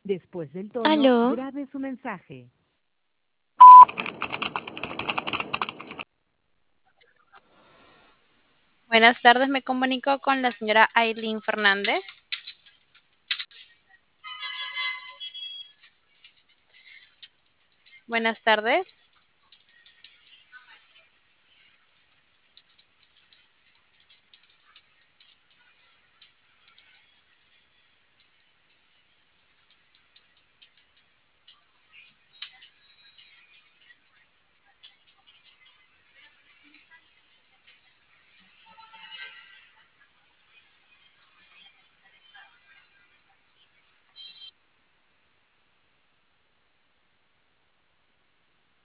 Después del tono, Aló, grabe su mensaje. Buenas tardes, me comunico con la señora Aileen Fernández. Buenas tardes.